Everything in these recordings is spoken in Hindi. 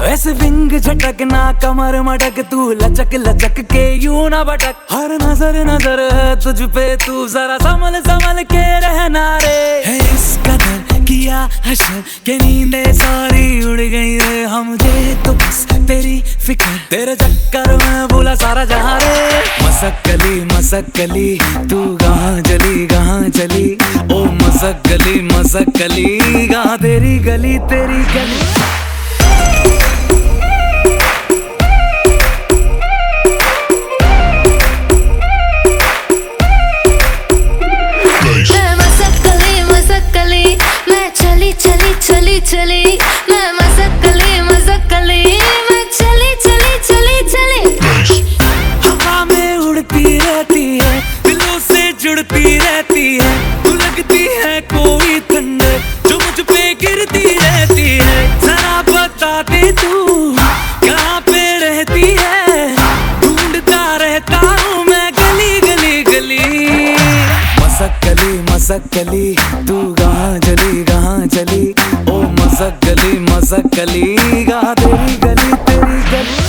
ऐसे विंग झटकना कमर मटक तू लचक लचक के यूं ना भटक। हर नजर नजर है तुझ पे तू जरा संभल संभल के रहना रे। है इस कदर किया हशर के नींदे सारी उड़ गई रे। हम मुझे तो बस तेरी फिक्र तेरे चक्कर में भूला सारा जहां रे। मसक गली तू कहाँ चली ओ मसक गली कहाँ तेरी गली तेरी गली। चली मैं मसक गली मैं चली हवा में उड़ती रहती है दिलों से जुड़ती रहती है। तू लगती है कोई ठंडे जो मुझ पे गिरती रहती है। जरा बता दे तू कहाँ पे रहती है। ढूंढता रहता हूँ मैं गली गली गली। मसक गली तू कहाँ चली ओ मसक गली कहाँ तेरी गली तेरी गली।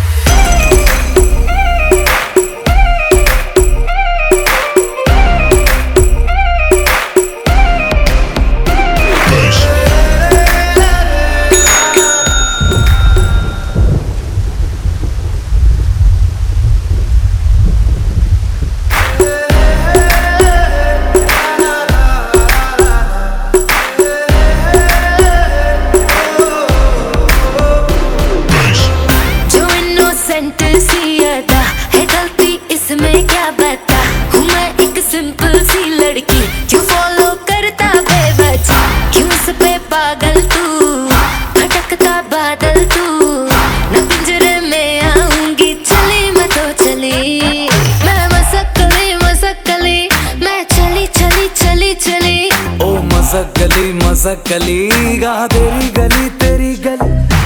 है गलती इसमें क्या बता। हूँ मैं एक सिंपल सी लड़की जो फॉलो करता बेवजह। क्यों इस पे पागल तू भटकता बादल तू। न पिंजरे में आऊंगी चली मैं तो चली। मैं मसक गली मैं चली ओ मसक गली कहाँ तेरी गली तेरी गली।